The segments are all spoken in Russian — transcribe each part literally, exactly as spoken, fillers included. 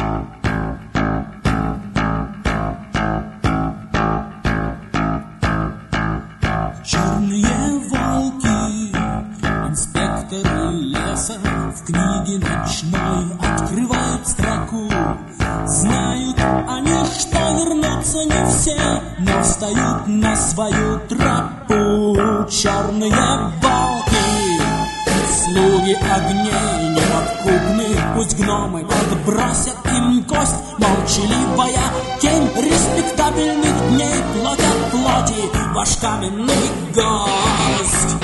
Черные волки, инспекторы леса, в книге ночной открывают строку. Знают они, что вернутся не все, но встают на свою тропу. Черные волки, слуги огней неподкупны, пусть гномы подбросят им кость. Молчаливая тень респектабельных дней платят плоти ваш каменный гость.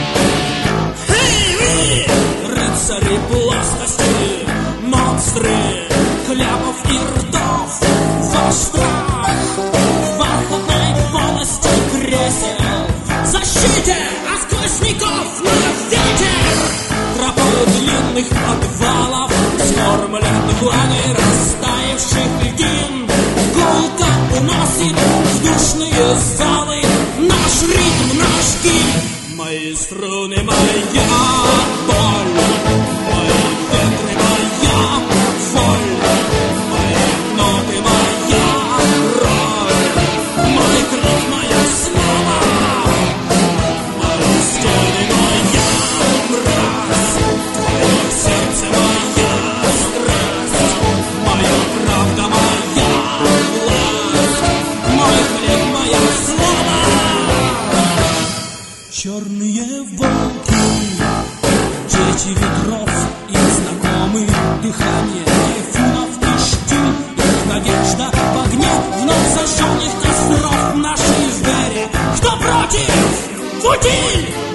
Хей, вы, рыцари плоскости, монстры кляпов и ртов, ваш страх в бархатной полости кресел, защите от сквозняков на ветер. Тропою длинных подвалов, скормленных влагой растаявших льдин, гулко уносит в душные залы наш ритм, наш гимн. Мои струны, моя боль, мои ветры, моя воль, мои ноты, моя роль, мой крик, моя слава, мои стены, моя мразь, твое сердце, моя страсть, моя правда, моя власть, мой хлеб, моя слава. Черные волки, дети ветров, их знакомые дыхание тайфунов и штиль, их надежда в огне вновь зажженных костров. Наши звери, кто против? Футиль!